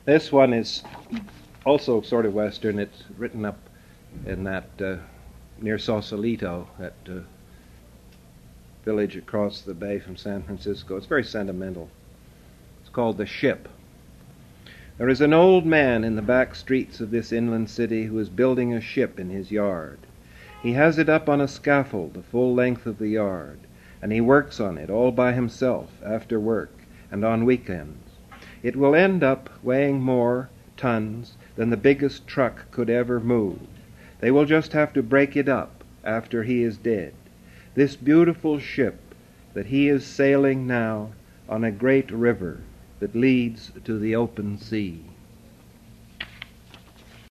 This one is also sort of Western. It's written up in that near Sausalito, that village across the bay from San Francisco. It's very sentimental. It's called The Ship. There is an old man in the back streets of this inland city who is building a ship in his yard. He has it up on a scaffold the full length of the yard, and he works on it all by himself after work and on weekends. It will end up weighing more tons than the biggest truck could ever move. They will just have to break it up after he is dead. This beautiful ship that he is sailing now on a great river that leads to the open sea.